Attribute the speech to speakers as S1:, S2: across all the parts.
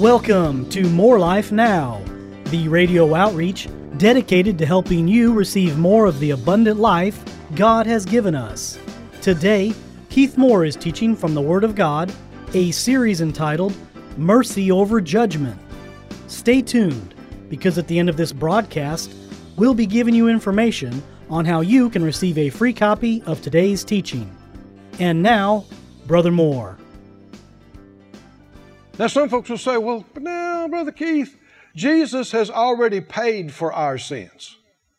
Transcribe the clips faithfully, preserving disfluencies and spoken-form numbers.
S1: Welcome to More Life Now, the radio outreach dedicated to helping you receive more of the abundant life God has given us. Today, Keith Moore is teaching from the Word of God, a series entitled Mercy Over Judgment. Stay tuned, because at the end of this broadcast, we'll be giving you information on how you can receive a free copy of today's teaching. And now, Brother Moore.
S2: Now some folks will say, well, but now, Brother Keith, Jesus has already paid for our sins.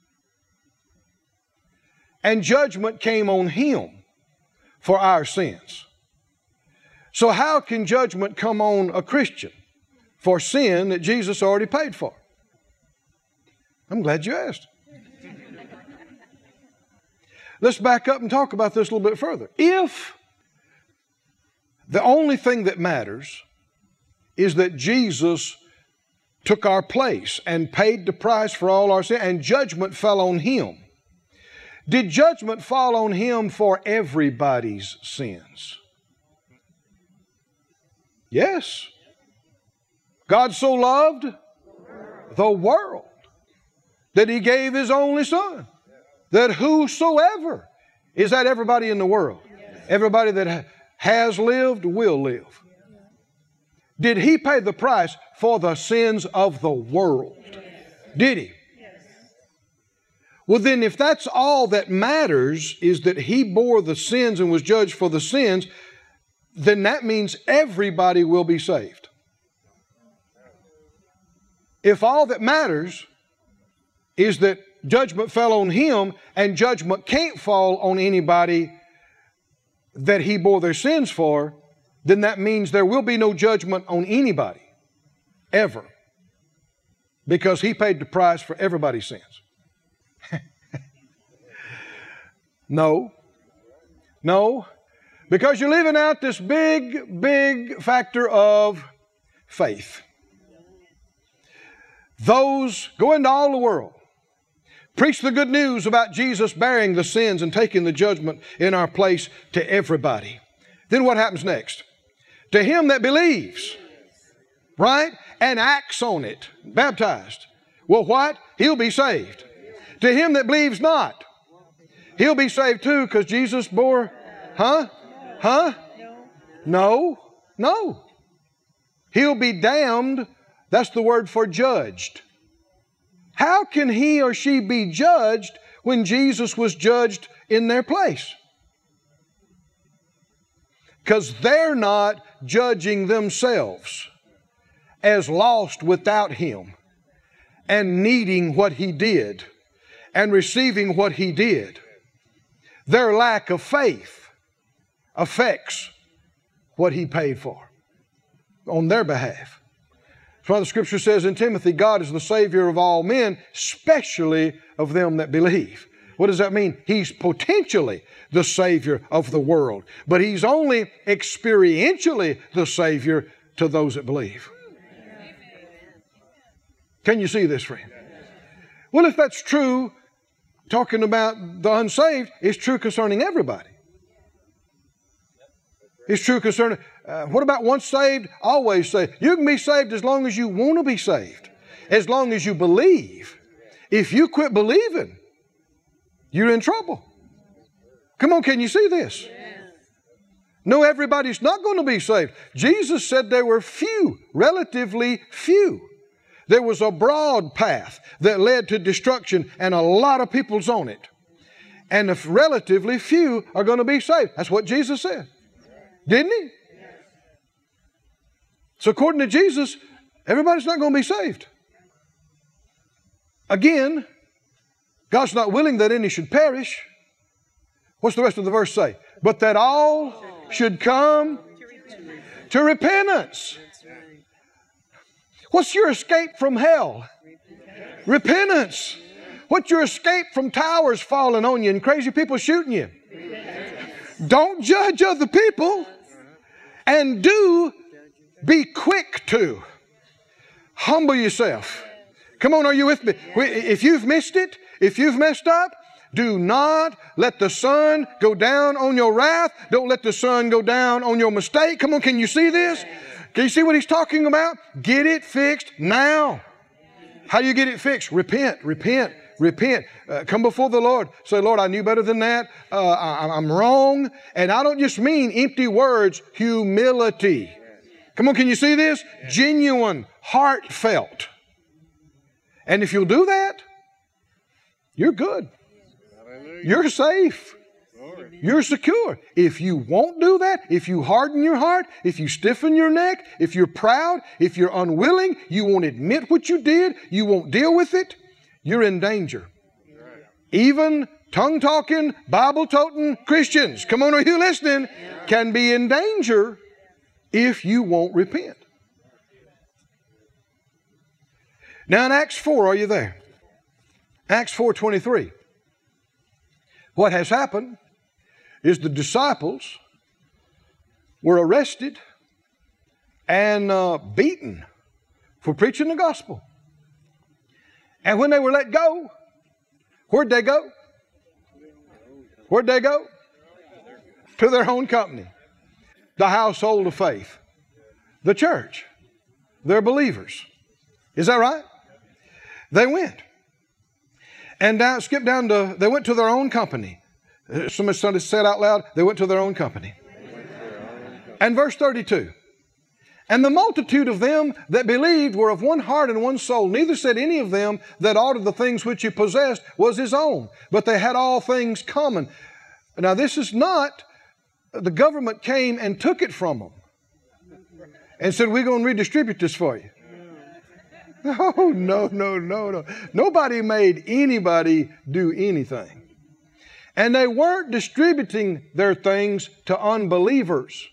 S2: And judgment came on Him for our sins. So how can judgment come on a Christian for sin that Jesus already paid for? I'm glad you asked. Let's back up and talk about this a little bit further. If the only thing that matters is that Jesus took our place and paid the price for all our sin, and judgment fell on Him, did judgment fall on Him for everybody's sins? Yes. God so loved the world that He gave His only Son, that whosoever, is that everybody in the world? Everybody that has lived will live. Did He pay the price for the sins of the world? Did He? Well, then if that's all that matters, is that He bore the sins and was judged for the sins, then that means everybody will be saved. If all that matters is that judgment fell on Him, and judgment can't fall on anybody that He bore their sins for, then that means there will be no judgment on anybody, ever. Because He paid the price for everybody's sins. No. No. Because you're leaving out this big, big factor of faith. Those go into all the world, preach the good news about Jesus bearing the sins and taking the judgment in our place to everybody. Then what happens next? To him that believes, right, and acts on it, baptized. Well, what? He'll be saved. To him that believes not, he'll be saved too, because Jesus bore, huh? Huh? No. No. He'll be damned. That's the word for judged. How can he or she be judged when Jesus was judged in their place? Because they're not judging themselves as lost without Him and needing what He did and receiving what He did. Their lack of faith affects what He paid for on their behalf. That's why the Scripture says in Timothy, God is the Savior of all men, especially of them that believe. What does that mean? He's potentially the Savior of the world, but He's only experientially the Savior to those that believe. Can you see this, friend? Well, if that's true, talking about the unsaved, it's true concerning everybody. It's true concerning, uh, what about once saved, always saved? You can be saved as long as you want to be saved, as long as you believe. If you quit believing, you're in trouble. Come on, can you see this? Yes. No, everybody's not going to be saved. Jesus said there were few, relatively few. There was a broad path that led to destruction, and a lot of people's on it. And the relatively few are going to be saved. That's what Jesus said. Didn't He? Yes. So according to Jesus, everybody's not going to be saved. Again, God's not willing that any should perish. What's the rest of the verse say? But that all should come to repentance. What's your escape from hell? Repentance. What's your escape from towers falling on you and crazy people shooting you? Don't judge other people, and do be quick to humble yourself. Come on, are you with me? If you've missed it, if you've messed up, do not let the sun go down on your wrath. Don't let the sun go down on your mistake. Come on, can you see this? Can you see what he's talking about? Get it fixed now. How do you get it fixed? Repent, repent, repent. Uh, come before the Lord. Say, Lord, I knew better than that. Uh, I, I'm wrong. And I don't just mean empty words, humility. Come on, can you see this? Genuine, heartfelt. And if you'll do that, you're good. You're safe. You're secure. If you won't do that, if you harden your heart, if you stiffen your neck, if you're proud, if you're unwilling, you won't admit what you did, you won't deal with it, you're in danger. Even tongue-talking, Bible-toting Christians, come on, are you listening, can be in danger if you won't repent. Now in Acts four, are you there? Acts four twenty-three. What has happened is the disciples were arrested and uh, beaten for preaching the gospel. And when they were let go, where'd they go? Where'd they go? To their own company. The household of faith. The church. They're believers. Is that right? They went. And down, skip down to, they went to their own company. Somebody said out loud, they went to their own company. And verse thirty-two. And the multitude of them that believed were of one heart and one soul. Neither said any of them that aught of the things which he possessed was his own, but they had all things common. Now this is not, the government came and took it from them and said, we're going to redistribute this for you. No, no, no, no, no. Nobody made anybody do anything. And they weren't distributing their things to unbelievers.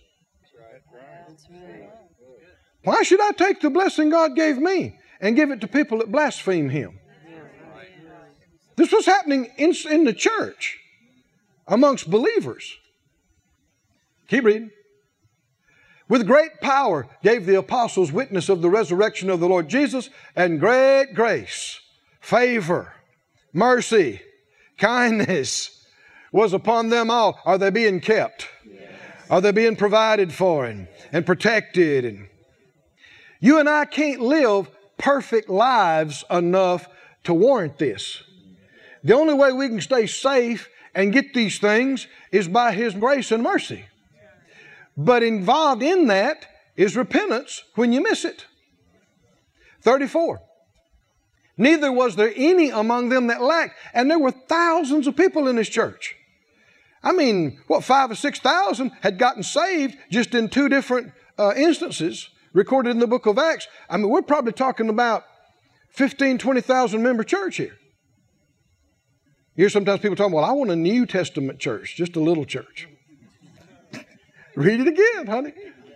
S2: Why should I take the blessing God gave me and give it to people that blaspheme Him? This was happening in, in the church amongst believers. Keep reading. With great power gave the apostles witness of the resurrection of the Lord Jesus, and great grace, favor, mercy, kindness was upon them all. Are they being kept? Yes. Are they being provided for and, and protected? And you and I can't live perfect lives enough to warrant this. The only way we can stay safe and get these things is by His grace and mercy. But involved in that is repentance when you miss it. thirty-four. Neither was there any among them that lacked. And there were thousands of people in this church. I mean, what, five or six thousand had gotten saved just in two different uh, instances recorded in the book of Acts. I mean, we're probably talking about fifteen, twenty thousand member church here. You hear sometimes people talking, well, I want a New Testament church, just a little church. Read it again, honey.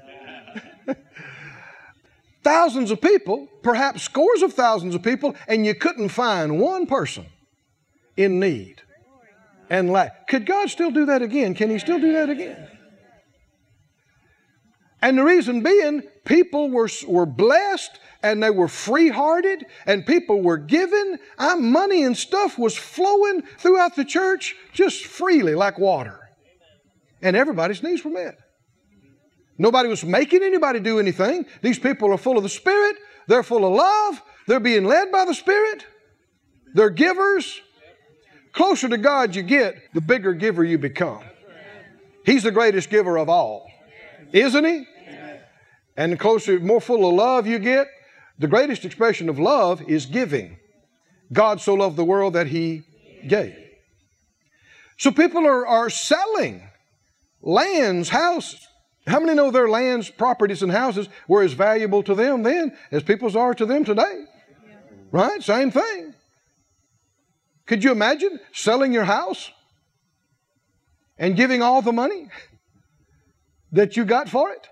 S2: Thousands of people, perhaps scores of thousands of people, and you couldn't find one person in need and lack. Could God still do that again? Can He still do that again? And the reason being, people were, were blessed and they were free-hearted and people were giving. I, money and stuff was flowing throughout the church just freely like water. And everybody's needs were met. Nobody was making anybody do anything. These people are full of the Spirit. They're full of love. They're being led by the Spirit. They're givers. Closer to God you get, the bigger giver you become. He's the greatest giver of all. Isn't He? And the closer, more full of love you get, the greatest expression of love is giving. God so loved the world that He gave. So people are, are selling lands, houses. How many know their lands, properties, and houses were as valuable to them then as people's are to them today? Right? Same thing. Could you imagine selling your house and giving all the money that you got for it?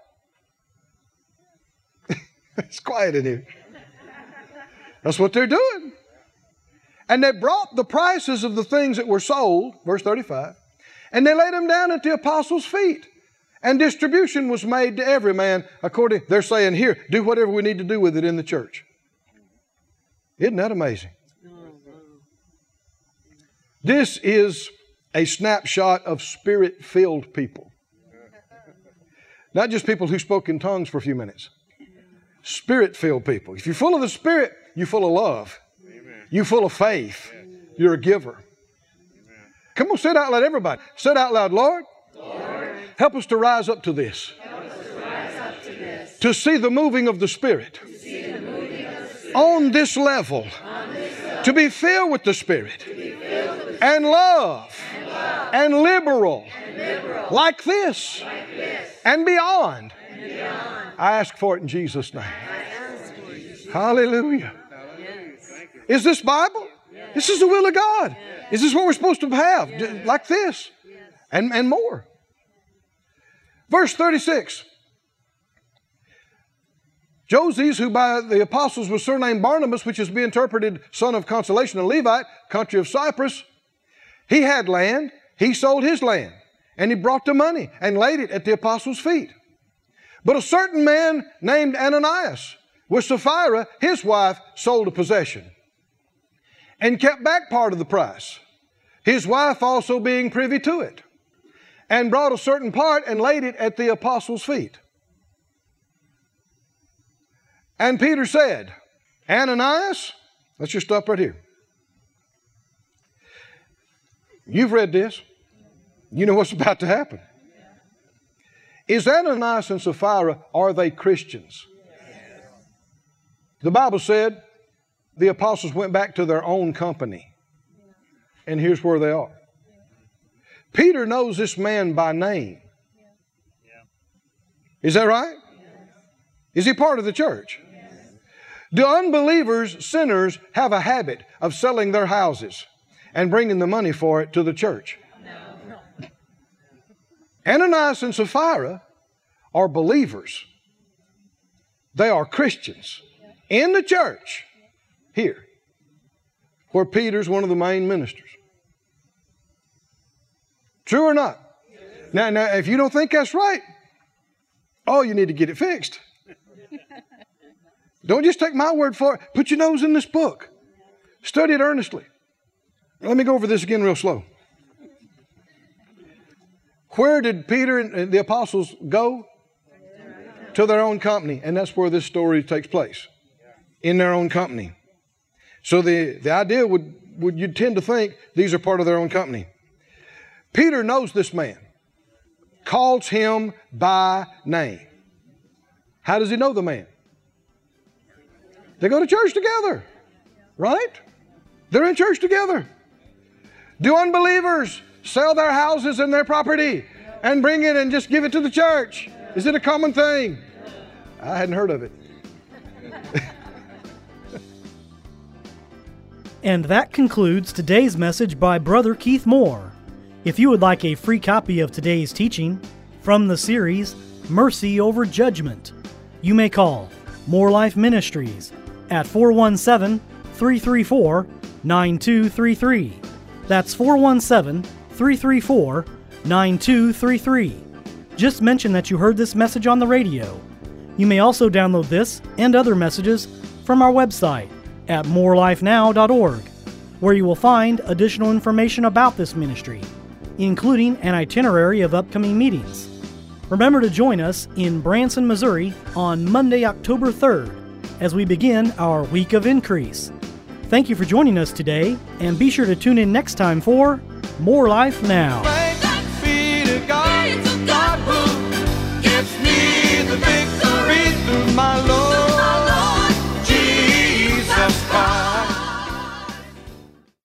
S2: It's quiet in here. That's what they're doing. And they brought the prices of the things that were sold, verse thirty-five, and they laid them down at the apostles' feet. And distribution was made to every man according, they're saying, here, do whatever we need to do with it in the church. Isn't that amazing? This is a snapshot of Spirit-filled people. Not just people who spoke in tongues for a few minutes. Spirit-filled people. If you're full of the Spirit, you're full of love. Amen. You're full of faith. Yes. You're a giver. Amen. Come on, say it out loud, everybody. Say it out loud, Lord. Lord. Help us to rise up to this. Help us to rise up to this. To see the moving of the Spirit. To see the moving of the Spirit. On this level. On this level. To be filled with the Spirit. To be filled with the Spirit. And love. And love. And liberal. And liberal. Like this. Like this. And beyond. And beyond. I ask for it in Jesus' name. Hallelujah. Yes. Is this Bible? Yes. This is the will of God. Yes. Is this what we're supposed to have? Yes. Like this. Yes. And, and more. Verse thirty-six. Joses, who by the apostles was surnamed Barnabas, which is be interpreted son of consolation, a Levite, country of Cyprus, he had land. He sold his land. And he brought the money and laid it at the apostles' feet. But a certain man named Ananias, with Sapphira, his wife, sold a possession and kept back part of the price, his wife also being privy to it, and brought a certain part and laid it at the apostles' feet. And Peter said, Ananias, let's just stop right here. You've read this. You know what's about to happen. Is Ananias and Sapphira, are they Christians? Yes. The Bible said the apostles went back to their own company. And here's where they are. Peter knows this man by name. Is that right? Is he part of the church? Do unbelievers, sinners, have a habit of selling their houses and bringing the money for it to the church? Ananias and Sapphira are believers. They are Christians in the church here, where Peter's one of the main ministers. True or not? Now, now, if you don't think that's right, oh, you need to get it fixed. Don't just take my word for it. Put your nose in this book. Study it earnestly. Let me go over this again real slow. Where did Peter and the apostles go? To their own company. And that's where this story takes place. In their own company. So the, the idea would, would you'd tend to think these are part of their own company. Peter knows this man. Calls him by name. How does he know the man? They go to church together. Right? They're in church together. Do unbelievers sell their houses and their property and bring it and just give it to the church? Is it a common thing? I hadn't heard of it.
S1: And that concludes today's message by Brother Keith Moore. If you would like a free copy of today's teaching from the series Mercy Over Judgment, you may call More Life Ministries at four one seven, three three four, nine two three three. That's four one seven, three three four, nine two three three. Just mention that you heard this message on the radio. You may also download this and other messages from our website at more life now dot org, where you will find additional information about this ministry, including an itinerary of upcoming meetings. Remember to join us in Branson, Missouri on Monday, October third, as we begin our Week of Increase. Thank you for joining us today, and be sure to tune in next time for More Life Now.